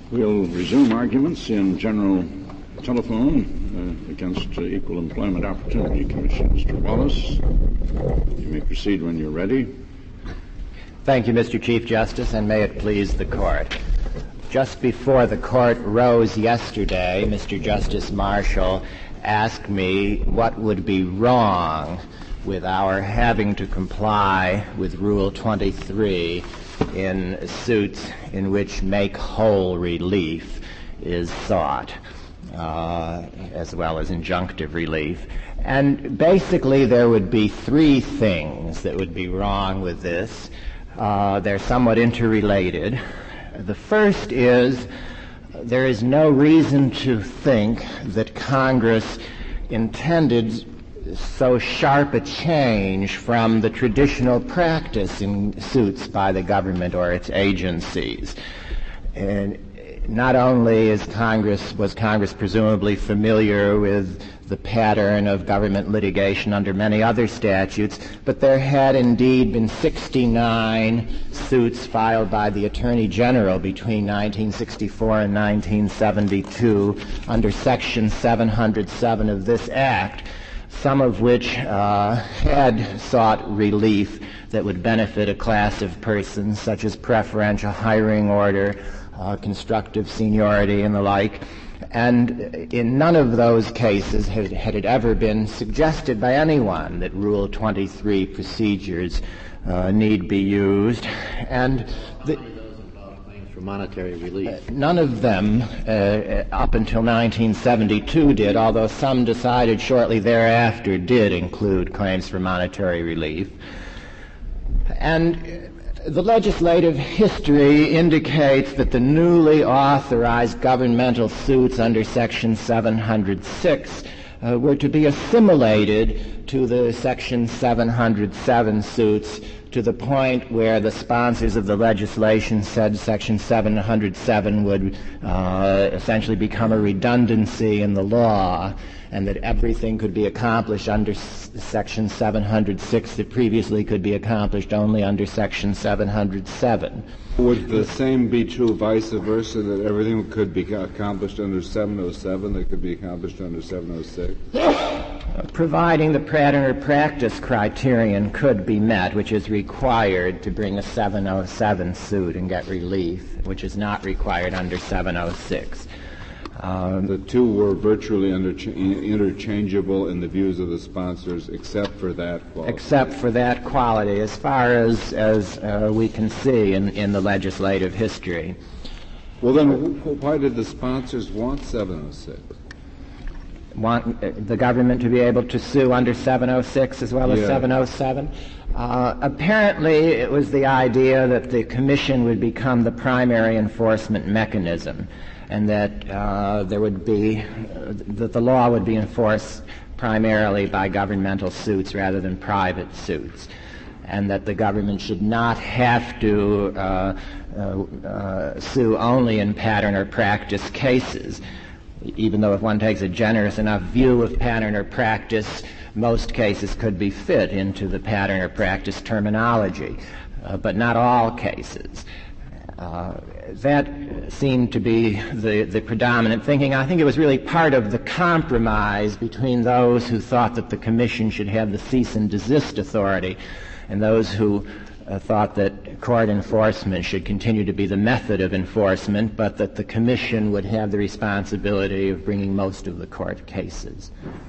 We'll resume arguments in general telephone against Equal Employment Opportunity Commission. Mr. Wallace, you may proceed when you're ready. Thank you, Mr. Chief Justice, and may it please the Court. Just before the Court rose yesterday, Mr. Justice Marshall asked me what would be wrong with our having to comply with Rule 23 in suits in which make-whole relief is sought, as well as injunctive relief. And basically there would be three things that would be wrong with this. They're somewhat interrelated. The first is there is no reason to think that Congress intended so sharp a change from the traditional practice in suits by the government or its agencies. And not only was Congress presumably familiar with the pattern of government litigation under many other statutes, but there had indeed been 69 suits filed by the Attorney General between 1964 and 1972 under Section 707 of this Act, some of which had sought relief that would benefit a class of persons, such as preferential hiring order, constructive seniority, and the like. And in none of those cases had it ever been suggested by anyone that Rule 23 procedures need be used. And for monetary relief. None of them up until 1972 did, although some decided shortly thereafter did include claims for monetary relief. And the legislative history indicates that the newly authorized governmental suits under Section 706 were to be assimilated to the Section 707 suits to the point where the sponsors of the legislation said Section 707 would essentially become a redundancy in the law, and that everything could be accomplished under Section 706 that previously could be accomplished only under Section 707. Would the same be true vice versa, that everything could be accomplished under 707 that could be accomplished under 706? Providing the pattern or practice criterion could be met, which is required to bring a 707 suit and get relief, which is not required under 706. The two were virtually interchangeable in the views of the sponsors, except for that quality. Except for that quality, as far as we can see in the legislative history. Well, then, why did the sponsors want 706? Want the government to be able to sue under 706 as well as 707? Apparently, it was the idea that the Commission would become the primary enforcement mechanism, and that that the law would be enforced primarily by governmental suits rather than private suits, and that the government should not have to sue only in pattern or practice cases, even though if one takes a generous enough view of pattern or practice, most cases could be fit into the pattern or practice terminology, but not all cases. That seemed to be the predominant thinking. I think it was really part of the compromise between those who thought that the Commission should have the cease and desist authority and those who thought that court enforcement should continue to be the method of enforcement, but that the Commission would have the responsibility of bringing most of the court cases.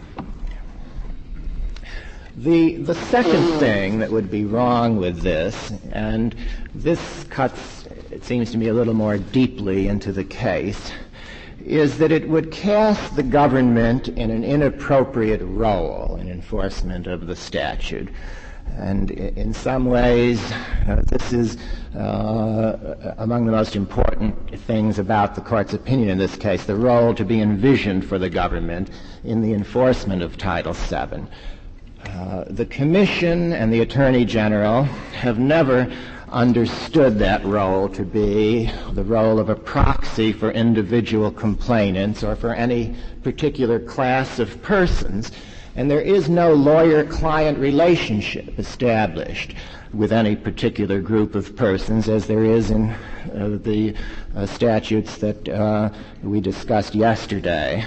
The second thing that would be wrong with this, and this cuts, it seems to me, a little more deeply into the case, is that it would cast the government in an inappropriate role in enforcement of the statute. And in some ways, this is among the most important things about the Court's opinion in this case, the role to be envisioned for the government in the enforcement of Title VII. The Commission and the Attorney General have never understood that role to be the role of a proxy for individual complainants or for any particular class of persons. And there is no lawyer-client relationship established with any particular group of persons, as there is in the statutes that we discussed yesterday,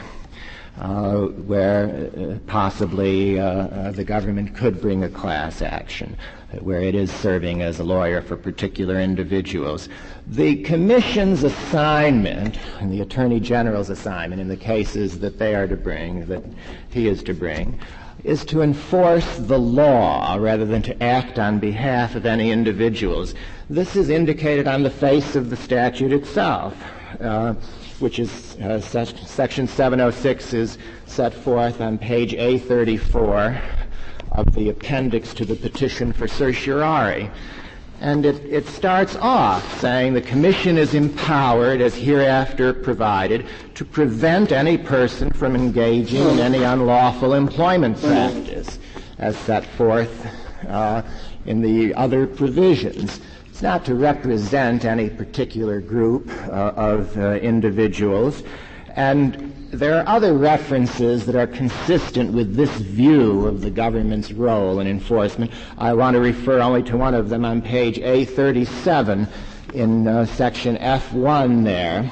where possibly the government could bring a class action, where it is serving as a lawyer for particular individuals. The Commission's assignment and the Attorney General's assignment in the cases that they are to bring, that he is to bring, is to enforce the law rather than to act on behalf of any individuals. This is indicated on the face of the statute itself, which is Section 706 is set forth on page A34 of the appendix to the petition for certiorari. And it starts off saying the Commission is empowered, as hereafter provided, to prevent any person from engaging in any unlawful employment practice, as set forth in the other provisions. It's not to represent any particular group of individuals. And there are other references that are consistent with this view of the government's role in enforcement. I want to refer only to one of them on page A37 in section F1 there.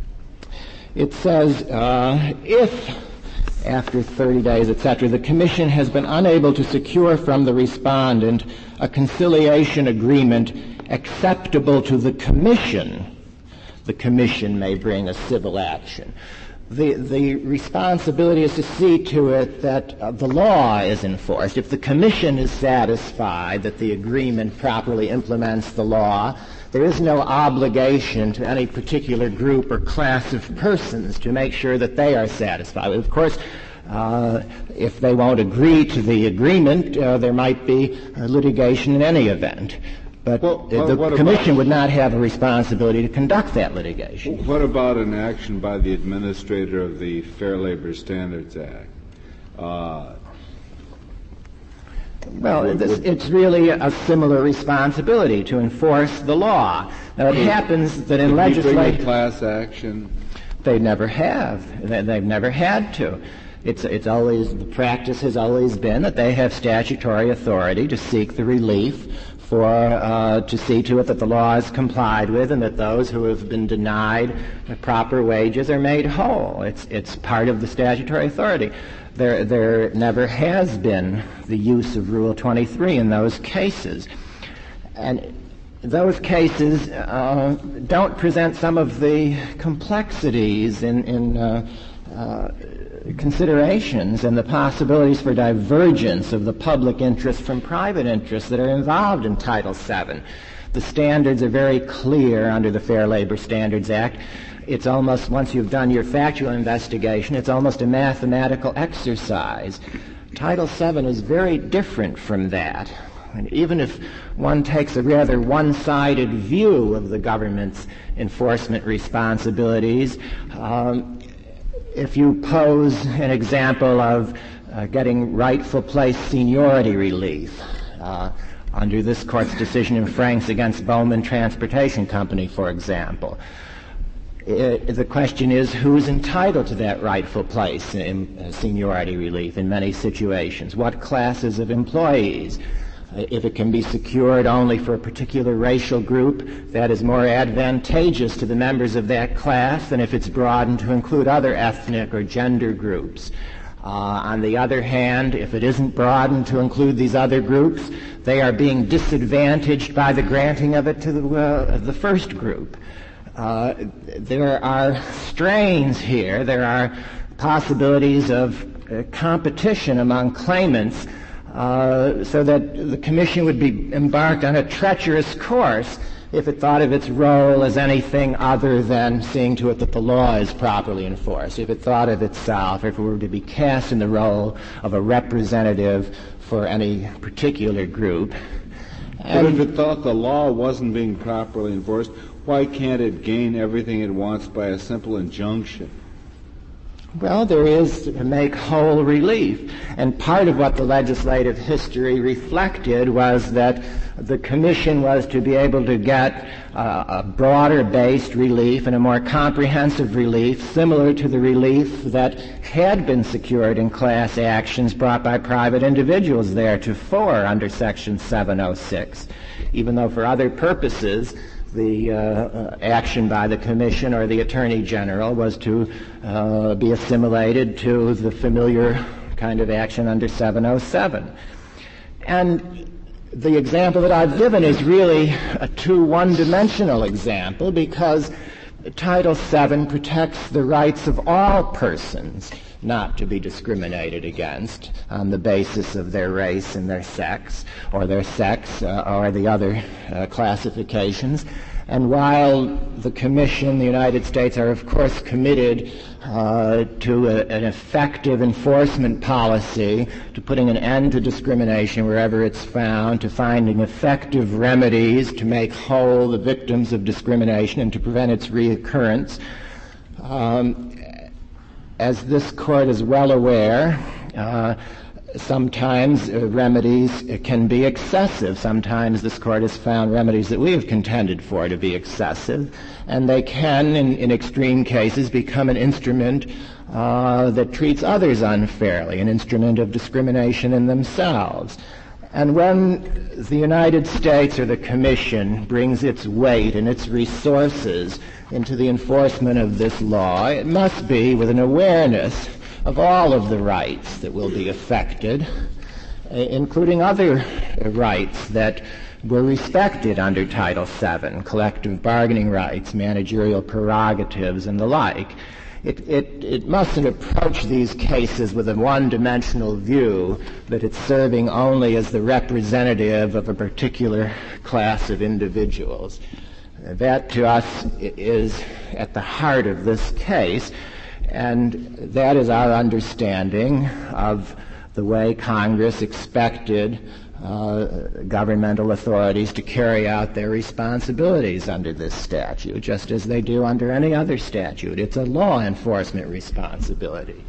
It says, if, after 30 days, etc., the Commission has been unable to secure from the respondent a conciliation agreement acceptable to the Commission may bring a civil action. The responsibility is to see to it that the law is enforced. If the Commission is satisfied that the agreement properly implements the law, there is no obligation to any particular group or class of persons to make sure that they are satisfied. Of course, if they won't agree to the agreement, there might be litigation in any event. But the Commission would not have a responsibility to conduct that litigation. What about an action by the administrator of the Fair Labor Standards Act? It's really a similar responsibility to enforce the law. Now, it happens that in legislation... Bring a class action? They never have. They've never had to. It's always, the practice has always been that they have statutory authority to seek the relief to see to it that the law is complied with and that those who have been denied proper wages are made whole. It's part of the statutory authority. There never has been the use of Rule 23 in those cases. And those cases don't present some of the complexities in considerations and the possibilities for divergence of the public interest from private interests that are involved in Title VII. The standards are very clear under the Fair Labor Standards Act. It's almost, once you've done your factual investigation, it's almost a mathematical exercise. Title VII is very different from that. And even if one takes a rather one-sided view of the government's enforcement responsibilities, if you pose an example of getting rightful place seniority relief under this Court's decision in Franks against Bowman Transportation Company, for example, the question is who's entitled to that rightful place in seniority relief in many situations? What classes of employees? If it can be secured only for a particular racial group, that is more advantageous to the members of that class than if it's broadened to include other ethnic or gender groups. On the other hand, if it isn't broadened to include these other groups, they are being disadvantaged by the granting of it to the first group. There are strains here. There are possibilities of competition among claimants, so that the Commission would be embarked on a treacherous course if it thought of its role as anything other than seeing to it that the law is properly enforced, if it thought of itself, if it were to be cast in the role of a representative for any particular group. But if it thought the law wasn't being properly enforced, why can't it gain everything it wants by a simple injunction? Well, there is to make whole relief. And part of what the legislative history reflected was that the Commission was to be able to get a broader-based relief and a more comprehensive relief similar to the relief that had been secured in class actions brought by private individuals theretofore under Section 706, even though for other purposes the action by the Commission or the Attorney General was to be assimilated to the familiar kind of action under 707. And the example that I've given is really a too one-dimensional example because Title VII protects the rights of all persons not to be discriminated against on the basis of their race and their sex or the other classifications. And while the Commission, the United States, are of course committed to an effective enforcement policy, to putting an end to discrimination wherever it's found, to finding effective remedies to make whole the victims of discrimination and to prevent its reoccurrence, as this Court is well aware, sometimes remedies can be excessive. Sometimes this Court has found remedies that we have contended for to be excessive, and they can, in extreme cases, become an instrument that treats others unfairly, an instrument of discrimination in themselves. And when the United States or the Commission brings its weight and its resources into the enforcement of this law, it must be with an awareness of all of the rights that will be affected, including other rights that were respected under Title VII, collective bargaining rights, managerial prerogatives, and the like. It mustn't approach these cases with a one-dimensional view that it's serving only as the representative of a particular class of individuals. That, to us, is at the heart of this case, and that is our understanding of the way Congress expected governmental authorities to carry out their responsibilities under this statute, just as they do under any other statute. It's a law enforcement responsibility.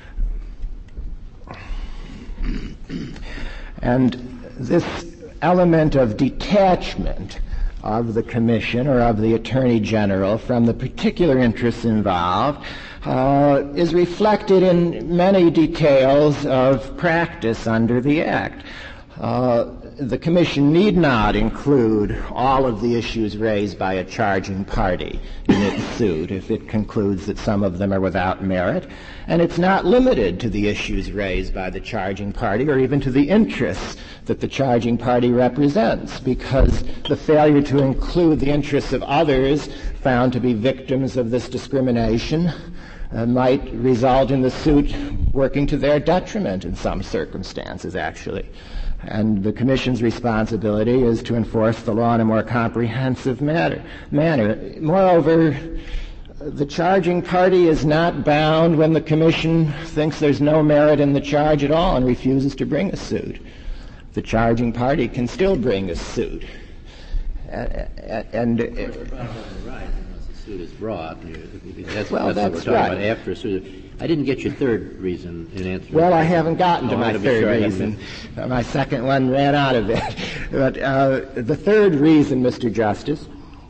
And this element of detachment of the Commission or of the Attorney General from the particular interests involved is reflected in many details of practice under the Act. The Commission need not include all of the issues raised by a charging party in its suit if it concludes that some of them are without merit, and it's not limited to the issues raised by the charging party or even to the interests that the charging party represents, because the failure to include the interests of others found to be victims of this discrimination might result in the suit working to their detriment in some circumstances, actually. And the Commission's responsibility is to enforce the law in a more comprehensive manner. Moreover, the charging party is not bound when the Commission thinks there's no merit in the charge at all and refuses to bring a suit. The charging party can still bring a suit. And is brought. That's what we're talking right. about after a suit. I didn't get your third reason in answer. Well, I haven't gotten to my third reason. My second one ran out of it. But the third reason, Mr. Justice,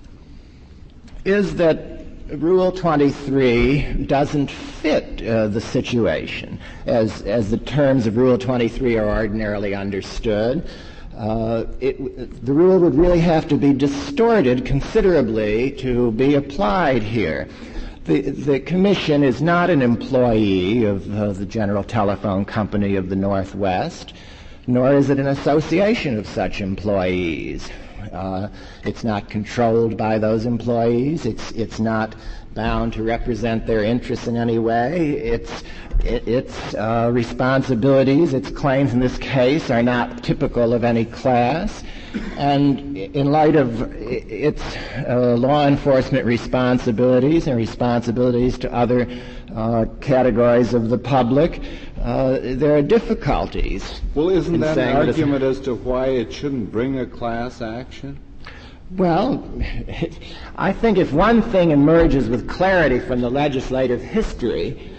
is that Rule 23 doesn't fit the situation as the terms of Rule 23 are ordinarily understood. The rule would really have to be distorted considerably to be applied here. The Commission is not an employee of the General Telephone Company of the Northwest, nor is it an association of such employees. It's not controlled by those employees. It's not bound to represent their interests in any way. Its responsibilities, its claims in this case, are not typical of any class. And in light of its law enforcement responsibilities and responsibilities to other categories of the public, there are difficulties. Well, isn't that an argument as to why it shouldn't bring a class action? Well, I think if one thing emerges with clarity from the legislative history,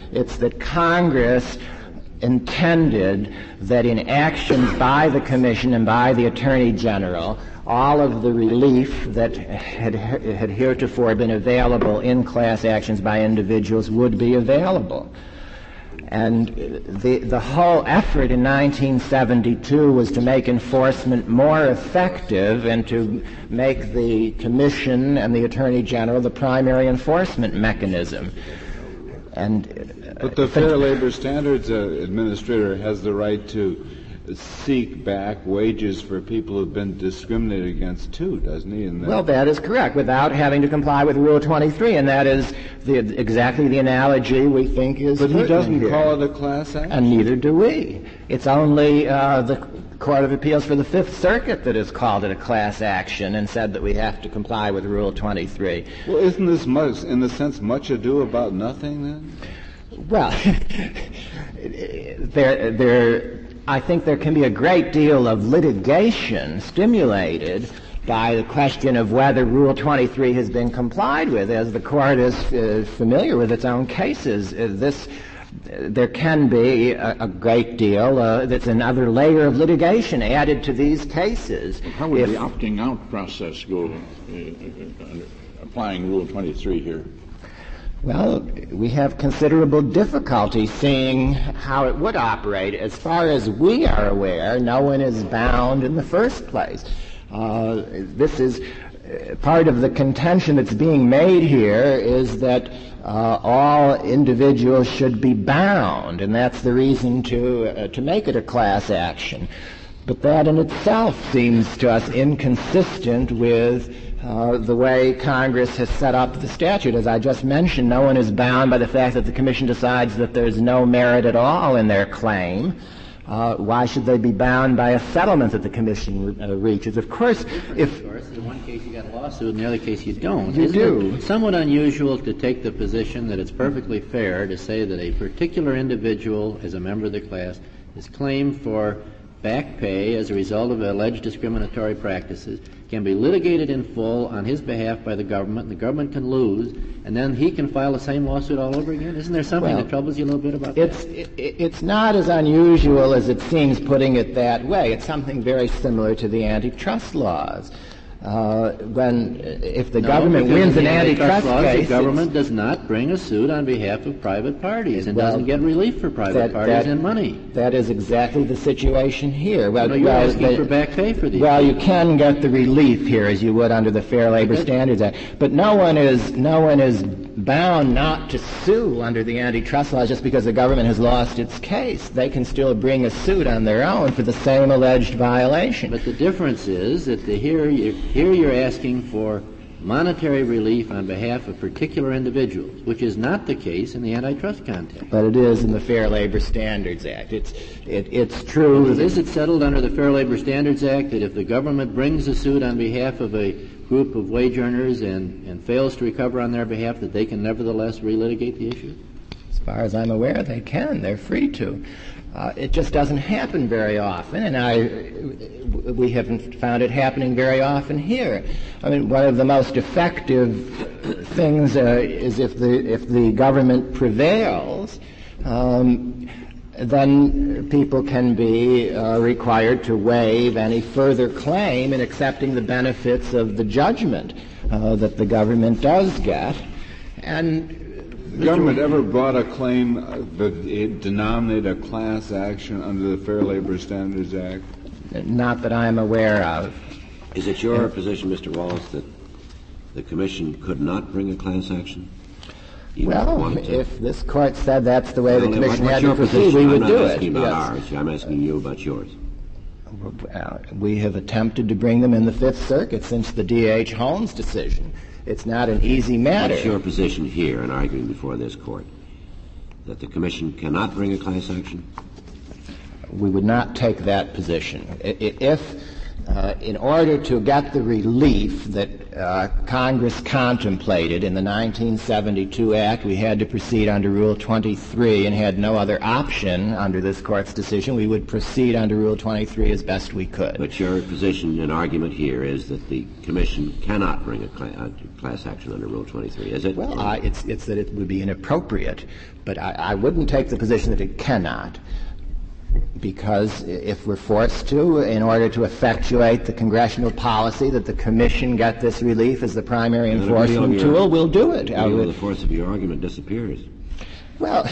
It's that Congress intended that in actions by the Commission and by the Attorney General, all of the relief that had heretofore been available in class actions by individuals would be available. And the whole effort in 1972 was to make enforcement more effective and to make the Commission and the Attorney General the primary enforcement mechanism. But the Fair Labor Standards Administrator has the right to seek back wages for people who've been discriminated against too, doesn't he? Well, that is correct, without having to comply with Rule 23, and that is exactly the analogy we think is But he doesn't here. call it a class action. And neither do we. It's only the Court of Appeals for the Fifth Circuit that has called it a class action and said that we have to comply with Rule 23. Well, isn't this much, in the sense, much ado about nothing then? Well, I think there can be a great deal of litigation stimulated by the question of whether Rule 23 has been complied with, as the Court is familiar with its own cases. There can be a great deal that's another layer of litigation added to these cases. How would the opting out process go, applying Rule 23 here? Well, we have considerable difficulty seeing how it would operate. As far as we are aware, no one is bound in the first place. This is part of the contention that's being made here is that all individuals should be bound, and that's the reason to make it a class action. But that in itself seems to us inconsistent with the way Congress has set up the statute. As I just mentioned, no one is bound by the fact that the Commission decides that there's no merit at all in their claim. Why should they be bound by a settlement that the Commission reaches? Of course, if... In one case you got a lawsuit, in the other case you don't. You do. Isn't it somewhat unusual to take the position that it's perfectly fair to say that a particular individual, as a member of the class, is claimed for back pay as a result of alleged discriminatory practices, can be litigated in full on his behalf by the government, and the government can lose, and then he can file the same lawsuit all over again? Isn't there something that troubles you a little bit about that? It's not as unusual as it seems, putting it that way. It's something very similar to the antitrust laws. If the government wins an antitrust case, the government does not bring a suit on behalf of private parties and doesn't get relief for private parties and money. That is exactly the situation here. Well, you're asking for back pay for these. Well, you can get the relief here as you would under the Fair Labor Standards Act, but no one is bound not to sue under the antitrust laws just because the government has lost its case. They can still bring a suit on their own for the same alleged violation. But the difference is that here you're asking for monetary relief on behalf of particular individuals, which is not the case in the antitrust context. But it is in the Fair Labor Standards Act. It's true. Is it settled under the Fair Labor Standards Act that if the government brings a suit on behalf of a group of wage earners and fails to recover on their behalf, that they can nevertheless relitigate the issue? As far as I'm aware, they can. They're free to. It just doesn't happen very often, and we haven't found it happening very often here. I mean, one of the most effective things is if the government prevails, then people can be required to waive any further claim in accepting the benefits of the judgment that the government does get. And the government ever brought a claim that it denominated a class action under the Fair Labor Standards Act? Not that I'm aware of. Is it your position, Mr. Wallace, that the Commission could not bring a class action? Well, if this Court said that's the way the Commission had to proceed, we would do it. I'm not asking about ours. I'm asking you about yours. We have attempted to bring them in the Fifth Circuit since the D.H. Holmes decision. It's not an easy matter. What's your position here in arguing before this Court? That the Commission cannot bring a class action? We would not take that position. If in order to get the relief that Congress contemplated in the 1972 Act, we had to proceed under Rule 23 and had no other option under this Court's decision. We would proceed under Rule 23 as best we could. But your position and argument here is that the Commission cannot bring a class action under Rule 23, is it? Well, it's that it would be inappropriate, but I wouldn't take the position that it cannot. Because if we're forced to, in order to effectuate the congressional policy that the Commission get this relief as the primary enforcement tool, we'll do it. The force of your argument disappears. Well,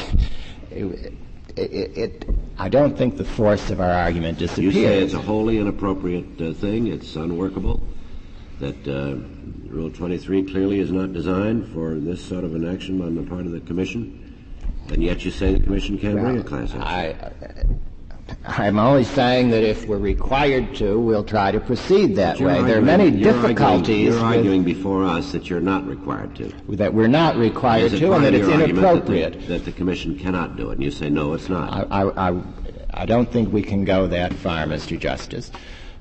I don't think the force of our argument disappears. You say it's a wholly inappropriate thing, it's unworkable, that Rule 23 clearly is not designed for this sort of an action on the part of the Commission, and yet you say the Commission can't bring a class action. I'm only saying that if we're required to, we'll try to proceed that way. There are many difficulties. You're arguing before us that you're not required to. That we're not required to, and that it's inappropriate. That the Commission cannot do it, and you say, no, it's not. I don't think we can go that far, Mr. Justice.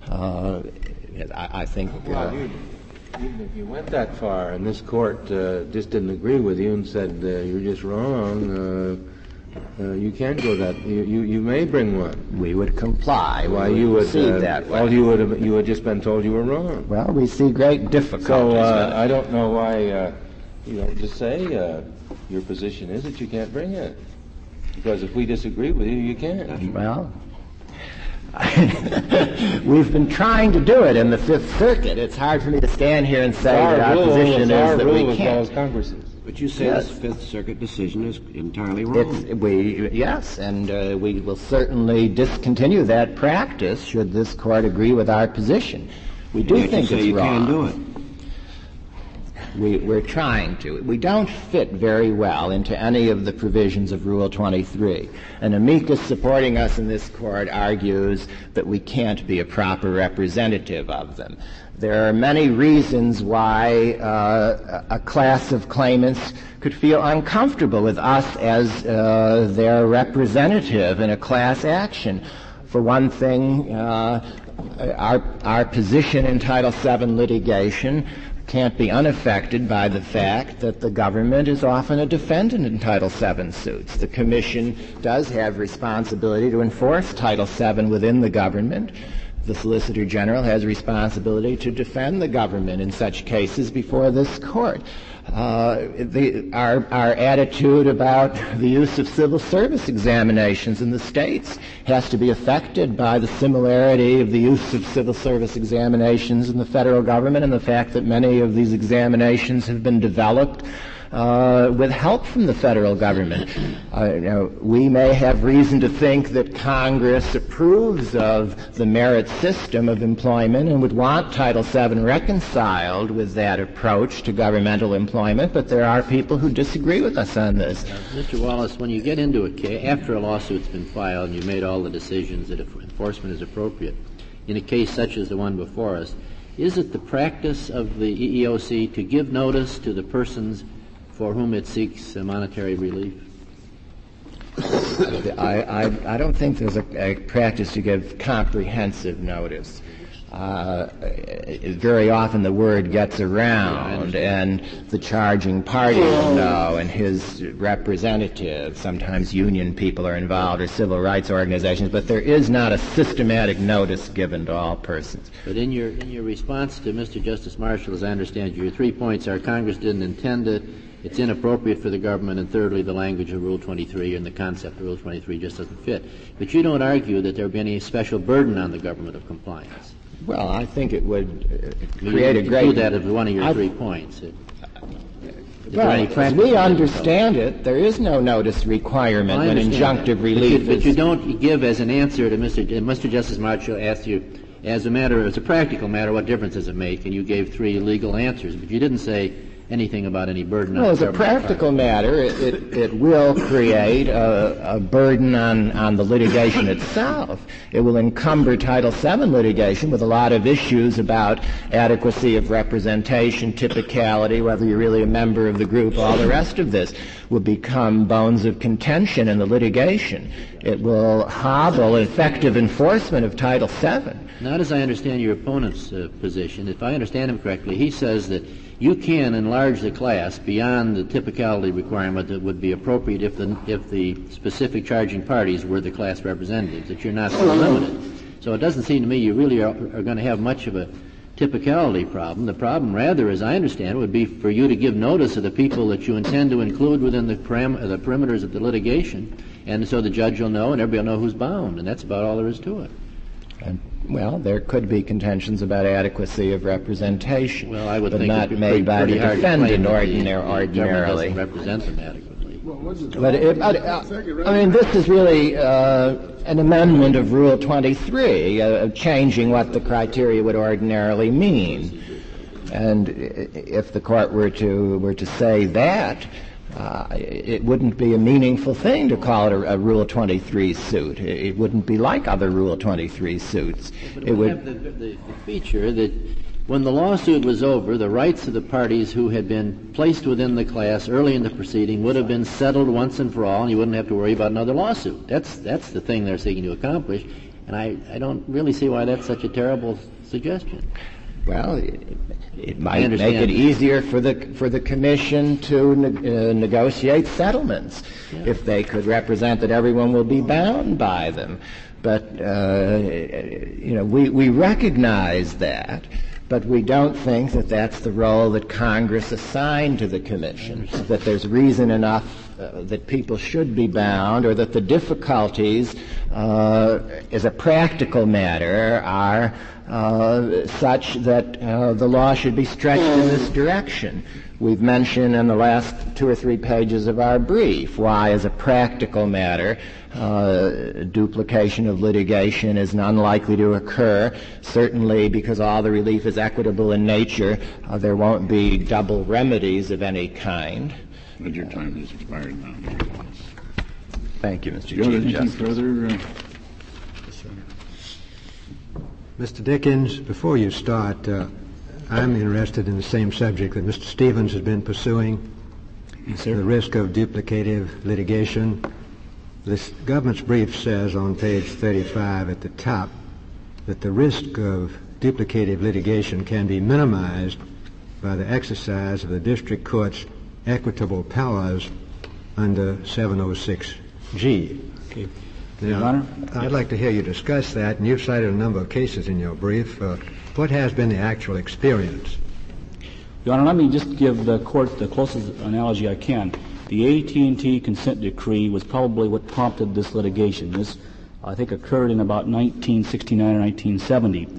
I think... Even if you went that far and this Court just didn't agree with you and said you're just wrong, you can't go that. You may bring one. We would comply. Why you would proceed that way. All you had just been told you were wrong. Well, we see great difficulties. So I don't know why you don't just say your position is that you can't bring it, because if we disagree with you, you can't. Well, we've been trying to do it in the Fifth Circuit. It's hard for me to stand here and say that our position is that we can't. But you say this Fifth Circuit decision is entirely wrong. Yes, and we will certainly discontinue that practice should this Court agree with our position. We do think it's you wrong. You can do it. We're trying to. We don't fit very well into any of the provisions of Rule 23. An amicus supporting us in this Court argues that we can't be a proper representative of them. There are many reasons why a class of claimants could feel uncomfortable with us as their representative in a class action. For one thing, our position in Title VII litigation can't be unaffected by the fact that the government is often a defendant in Title VII suits. The Commission does have responsibility to enforce Title VII within the government. The Solicitor General has responsibility to defend the government in such cases before this Court. Our attitude about the use of civil service examinations in the states has to be affected by the similarity of the use of civil service examinations in the federal government and the fact that many of these examinations have been developed with help from the federal government. We may have reason to think that Congress approves of the merit system of employment and would want Title VII reconciled with that approach to governmental employment, but there are people who disagree with us on this. Mr. Wallace, when you get into a case, after a lawsuit's been filed and you've made all the decisions that enforcement is appropriate, in a case such as the one before us, is it the practice of the EEOC to give notice to the persons for whom it seeks monetary relief? I don't think there's a practice to give comprehensive notice. Very often the word gets around, and the charging party will know, and his representative. Sometimes union people are involved, or civil rights organizations, but there is not a systematic notice given to all persons. But in your response to Mr. Justice Marshall, as I understand your 3 points are Congress didn't intend it, it's inappropriate for the government, and thirdly, the language of Rule 23 and the concept of Rule 23 just doesn't fit. But you don't argue that there would be any special burden on the government of compliance. Well, I think it would create a great... You do that as one of your 3 points. Well, as we understand it, there is no notice requirement when injunctive relief But you don't give as an answer to Mr. Justice Marshall asked you, as a practical matter, what difference does it make? And you gave 3 legal answers, but you didn't say anything about any burden on the government. Well, as a practical matter, it will create a burden on the litigation itself. It will encumber Title VII litigation with a lot of issues about adequacy of representation, typicality, whether you're really a member of the group, all the rest of this will become bones of contention in the litigation. It will hobble effective enforcement of Title VII. Not as I understand your opponent's position. If I understand him correctly, he says that you can enlarge the class beyond the typicality requirement that would be appropriate if the specific charging parties were the class representatives, that you're not so limited. So it doesn't seem to me you really are going to have much of a typicality problem. The problem, rather, as I understand it, would be for you to give notice of the people that you intend to include within the perimeters of the litigation, and so the judge will know and everybody will know who's bound, and that's about all there is to it. Well, there could be contentions about adequacy of representation, well, I would but think not made by the defendant ordinarily. Doesn't represent them adequately. But I mean, this is really an amendment of Rule 23, changing what the criteria would ordinarily mean. And if the court were to say that, it wouldn't be a meaningful thing to call it a Rule 23 suit. It wouldn't be like other Rule 23 suits. But it would have the feature that when the lawsuit was over, the rights of the parties who had been placed within the class early in the proceeding would have been settled once and for all, and you wouldn't have to worry about another lawsuit. That's the thing they're seeking to accomplish, and I don't really see why that's such a terrible suggestion. Well, it might make it easier for the commission to negotiate settlements if they could represent that everyone will be bound by them. But we recognize that, but we don't think that that's the role that Congress assigned to the commission. That there's reason enough that people should be bound, or that the difficulties, as a practical matter, are such that the law should be stretched in this direction. We've mentioned in the last 2 or 3 pages of our brief why, as a practical matter, duplication of litigation is unlikely to occur. Certainly, because all the relief is equitable in nature, there won't be double remedies of any kind. But your time has expired now. Thank you, Mr. Chief Anything Justice. further? Mr. Dickens, before you start, I'm interested in the same subject that Mr. Stevens has been pursuing, yes, sir. The risk of duplicative litigation. This government's brief says on page 35 at the top that the risk of duplicative litigation can be minimized by the exercise of the district court's equitable powers under 706G. Okay. Now, Your Honor? I'd like to hear you discuss that, and you've cited a number of cases in your brief. What has been the actual experience? Your Honor, let me just give the court the closest analogy I can. The AT&T consent decree was probably what prompted this litigation. This, I think, occurred in about 1969 or 1970.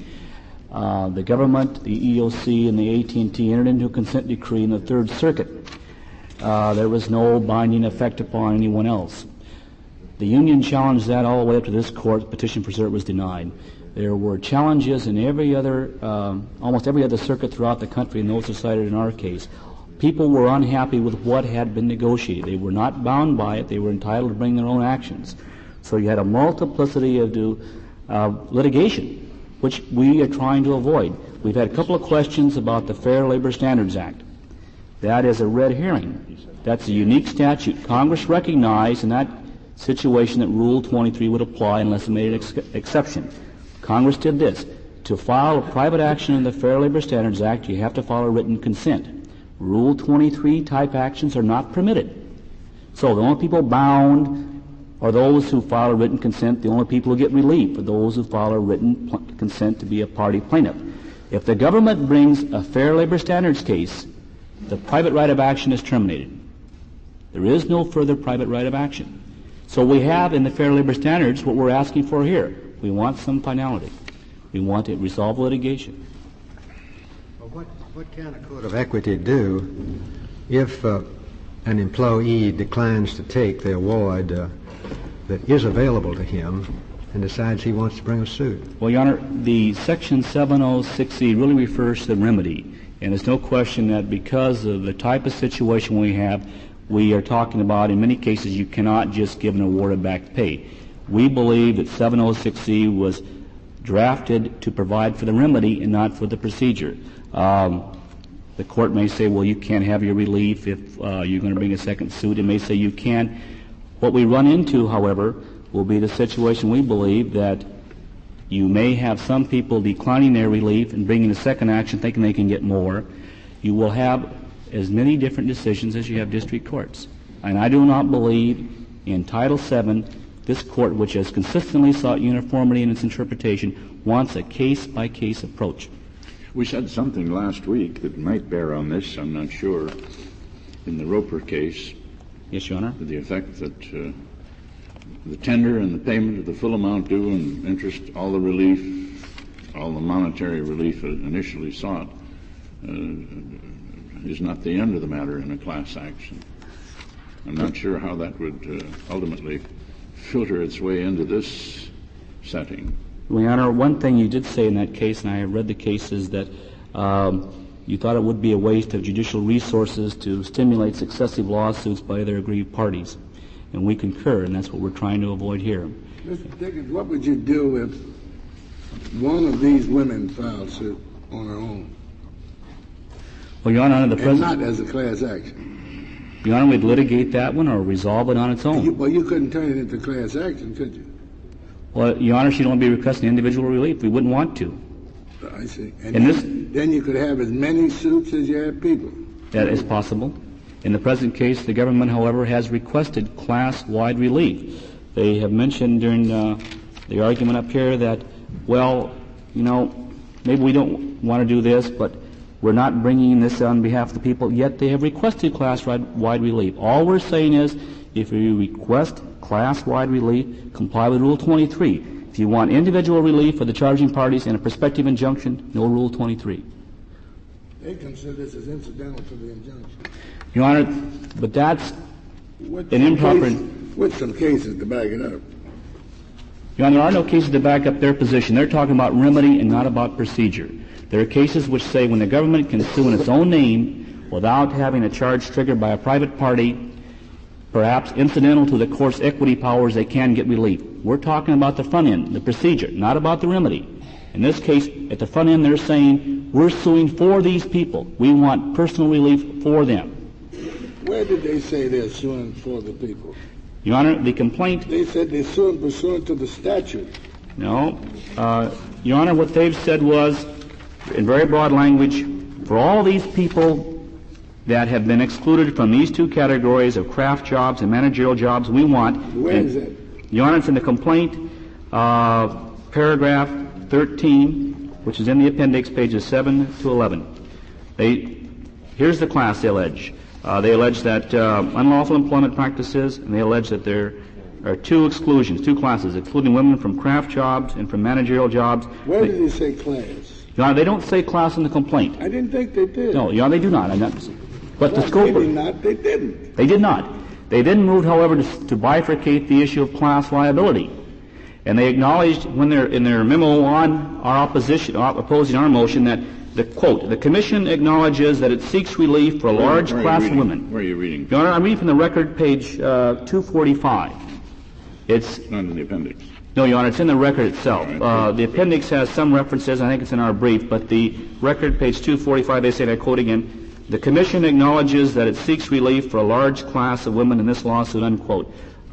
The government, the EEOC, and the AT&T entered into a consent decree in the Third Circuit. There was no binding effect upon anyone else. The union challenged that all the way up to this court. Petition for cert was denied. There were challenges in almost every other circuit throughout the country, and those are cited in our case. People were unhappy with what had been negotiated. They were not bound by it. They were entitled to bring their own actions. So you had a multiplicity of litigation, which we are trying to avoid. We've had a couple of questions about the Fair Labor Standards Act. That is a red herring. That's a unique statute. Congress recognized in that situation that Rule 23 would apply unless it made an exception. Congress did this. To file a private action in the Fair Labor Standards Act, you have to file a written consent. Rule 23 type actions are not permitted. So the only people bound are those who file a written consent. The only people who get relief are those who file a written consent to be a party plaintiff. If the government brings a Fair Labor Standards case, the private right of action is terminated. There is no further private right of action. So we have in the Fair Labor Standards what we're asking for here. We want some finality. We want to resolve litigation. Well, what can a court of equity do if an employee declines to take the award that is available to him and decides he wants to bring a suit? Well, Your Honor, the Section 706C really refers to the remedy. And there's no question that because of the type of situation we have, we are talking about, in many cases, you cannot just give an award of back pay. We believe that 706C was drafted to provide for the remedy and not for the procedure. The court may say, well, you can't have your relief if you're going to bring a second suit. It may say you can. What we run into, however, will be the situation we believe that You may have some people declining their relief and bringing a second action thinking they can get more. You will have as many different decisions as you have district courts. And I do not believe in Title VII, this court, which has consistently sought uniformity in its interpretation, wants a case-by-case approach. We said something last week that might bear on this, I'm not sure, in the Roper case. Yes, Your Honor. To the effect that the tender and the payment of the full amount due and interest, all the relief, all the monetary relief initially sought, is not the end of the matter in a class action. I'm not sure how that would ultimately filter its way into this setting. Well, Your Honor, one thing you did say in that case, and I have read the case, is that you thought it would be a waste of judicial resources to stimulate successive lawsuits by their aggrieved parties. And we concur, and that's what we're trying to avoid here. Mr. Dickens, what would you do if one of these women filed suit on her own? Well, Your Honor, under the present... And not as a class action. Your Honor, we'd litigate that one or resolve it on its own. You couldn't turn it into class action, could you? Well, Your Honor, she'd only be requesting individual relief. We wouldn't want to. I see. And then you could have as many suits as you have people. That is possible. In the present case, the government, however, has requested class-wide relief. They have mentioned during the argument up here that, well, you know, maybe we don't want to do this, but we're not bringing this on behalf of the people, yet they have requested class-wide relief. All we're saying is, if you request class-wide relief, comply with Rule 23. If you want individual relief for the charging parties and a prospective injunction, no Rule 23. They consider this as incidental to the injunction. Your Honor, but that's an improper... With some cases to back it up. Your Honor, there are no cases to back up their position. They're talking about remedy and not about procedure. There are cases which say when the government can sue in its own name without having a charge triggered by a private party, perhaps incidental to the court's equity powers, they can get relief. We're talking about the front end, the procedure, not about the remedy. In this case, at the front end, they're saying, we're suing for these people. We want personal relief for them. Where did they say they're suing for the people? Your Honor, the complaint... They said they're suing pursuant to the statute. No. Your Honor, what they've said was, in very broad language, for all these people that have been excluded from these two categories of craft jobs and managerial jobs, we want... Where is that? Your Honor, it's in the complaint, paragraph 13, which is in the appendix, pages 7 to 11. Here's the class they allege. They allege that unlawful employment practices, and they allege that there are two exclusions, two classes, excluding women from craft jobs and from managerial jobs. Where did they say class? Your Honor, they don't say class in the complaint. I didn't think they did. No, Your Honor, they do not. But the scope... They did not. They didn't. They did not. They then moved, however, to bifurcate the issue of class liability. And they acknowledged when they're in their memo on our opposing our motion that the quote, the Commission acknowledges that it seeks relief for a large class of women. Where are you reading? Your Honor, I'm reading from the record, page 245. It's not in the appendix. No, Your Honor, it's in the record itself. The appendix has some references. I think it's in our brief. But the record, page 245, they say, and I quote again, the Commission acknowledges that it seeks relief for a large class of women in this lawsuit, unquote.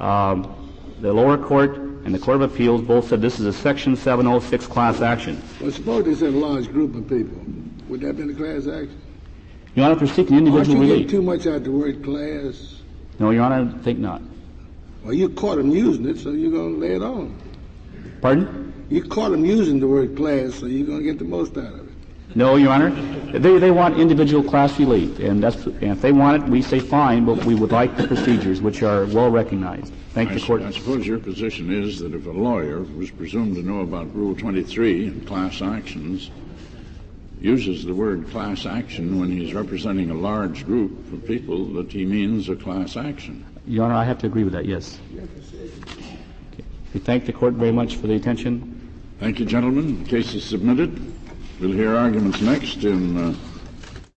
The lower court and the Court of Appeals both said this is a Section 706 class action. Well, suppose they said a large group of people. Would that have been a class action? Your Honor, for seeking individual relief. Aren't you getting too much out the word class? No, Your Honor, I think not. Well, you caught them using it, so you're going to lay it on. Pardon? You caught them using the word class, so you're going to get the most out of it. No, Your Honor. They want individual class relief, and if they want it, we say fine, but we would like the procedures, which are well recognized. Thank the Court. I suppose your position is that if a lawyer was presumed to know about Rule 23 and class actions, uses the word class action when he's representing a large group of people, that he means a class action. Your Honor, I have to agree with that, yes. Okay. We thank the Court very much for the attention. Thank you, gentlemen. The case is submitted. We'll hear arguments next in